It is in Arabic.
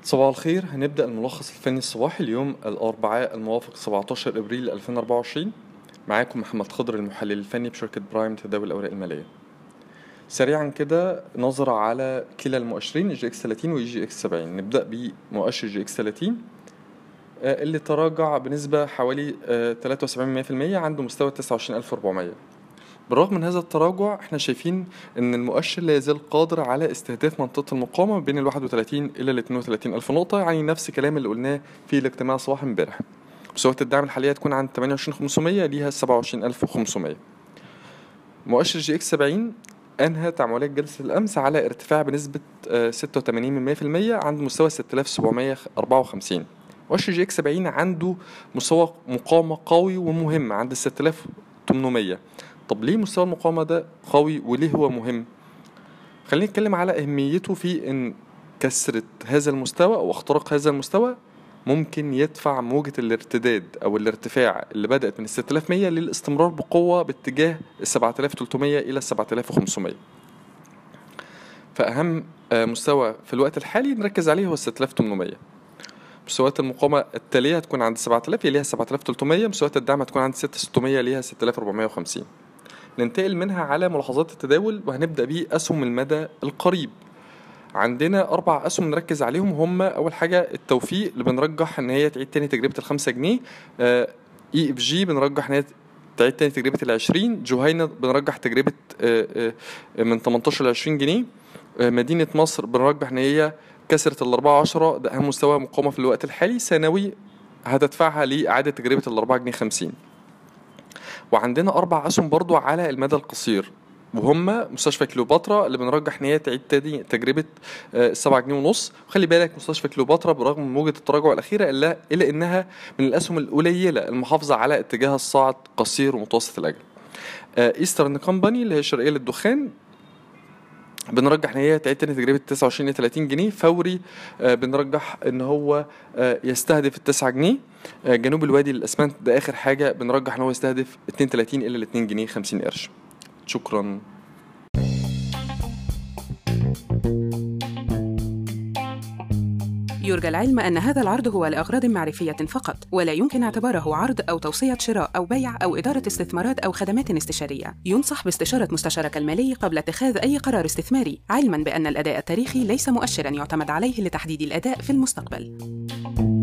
صباح الخير. هنبدأ الملخص الفني الصباحي اليوم الأربعاء الموافق 17 إبريل 2024. معاكم محمد خضر المحلل الفني بشركة برايم تداول الأوراق المالية. سريعا كده نظرة على كلا المؤشرين الجي اكس 30 واي جي اكس 70. نبدأ بمؤشر جي اكس 30 اللي تراجع بنسبة حوالي 73% عنده مستوى 29400. بالرغم من هذا التراجع احنا شايفين ان المؤشر لا يزال قادر على استهداف منطقة المقاومة بين ال 31 الى ال 32 الف نقطة، يعني نفس الكلام اللي قلناه في الاجتماع صباح امبارح. مستويات الدعم الحالية تكون عند 28500 ليها 27500. مؤشر جي اكس 70 انهى تعاملات جلسة الامس على ارتفاع بنسبة 86% عند مستوى 6754. مؤشر جي اكس 70 عنده مستوى مقاومة قوي ومهم عند 6800. طب ليه مستوى المقاومة ده قوي وليه هو مهم؟ خلينا نتكلم على أهميته في إن كسرة هذا المستوى أو اختراق هذا المستوى ممكن يدفع موجة الارتداد أو الارتفاع اللي بدأت من 6100 للاستمرار بقوة باتجاه 7300 إلى 7500. فأهم مستوى في الوقت الحالي نركز عليه هو 6800. مستويات المقاومة التالية هتكون عند 7000 ليها 7300. مستويات الدعم هتكون عند 6600 ليها 6450. ننتقل منها على ملاحظات التداول وهنبدأ بأسهم المدى القريب. عندنا 4 أسهم نركز عليهم. هم أول حاجة التوفيق اللي بنرجح إن هي تعيد تاني تجربة ال5 جنيه. اي اف جي بنرجح إن هي تعيد تاني تجربة ال20. جهينة بنرجح تجربة من 18 ل 20 جنيه. مدينة مصر بنرجح إن هي كسرت ال4.10، ده أهم مستوى مقاومة في الوقت الحالي. ثانوي هتدفعها لإعادة تجربة ال4 جنيه 50. وعندنا 4 أسهم برضو على المدى القصير، وهم مستشفى كليوباترا اللي بنرجح ان هي تعيد تاني تجربة 7 جنيه ونص. وخلي بالك مستشفى كليوباترا برغم من موجة التراجع الأخيرة إلا إنها من الأسهم القليلة المحافظة على اتجاه الصاعد قصير ومتوسط الأجل. إيسترن كومباني اللي هي الشرقية للدخان بنرجح ان هي تعيد تاني تجربه 29 ل 30 جنيه. فوري بنرجح ان هو يستهدف ال 9 جنيه. جنوب الوادي للاسمنت ده اخر حاجه بنرجح ان هو يستهدف 32 الى 2 جنيه 50 قرش. شكرا. يرجى العلم أن هذا العرض هو لأغراض معرفية فقط، ولا يمكن اعتباره عرض أو توصية شراء أو بيع أو إدارة استثمارات أو خدمات استشارية. ينصح باستشارة مستشارك المالي قبل اتخاذ أي قرار استثماري، علماً بأن الأداء التاريخي ليس مؤشراً يعتمد عليه لتحديد الأداء في المستقبل.